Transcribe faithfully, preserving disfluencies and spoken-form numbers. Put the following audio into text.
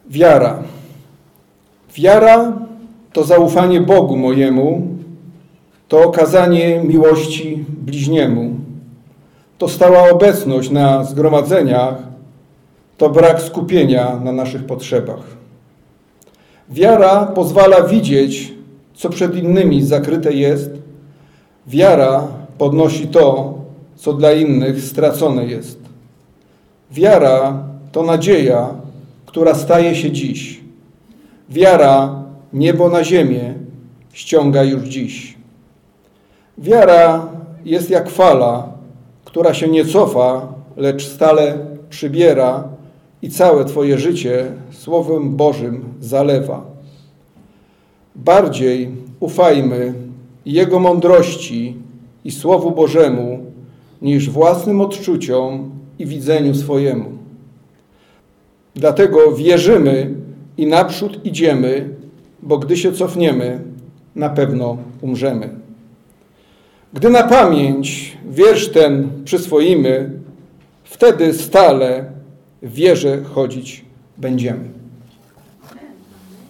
Wiara. Wiara to zaufanie Bogu mojemu, to okazanie miłości bliźniemu, to stała obecność na zgromadzeniach, to brak skupienia na naszych potrzebach. Wiara pozwala widzieć, co przed innymi zakryte jest. Wiara podnosi to, co dla innych stracone jest. Wiara to nadzieja, która staje się dziś. Wiara niebo na ziemię ściąga już dziś. Wiara jest jak fala, która się nie cofa, lecz stale przybiera i całe Twoje życie Słowem Bożym zalewa. Bardziej ufajmy Jego mądrości i Słowu Bożemu, niż własnym odczuciom i widzeniu swojemu. Dlatego wierzymy i naprzód idziemy, bo gdy się cofniemy, na pewno umrzemy. Gdy na pamięć wiersz ten przyswoimy, wtedy stale w wierze chodzić będziemy.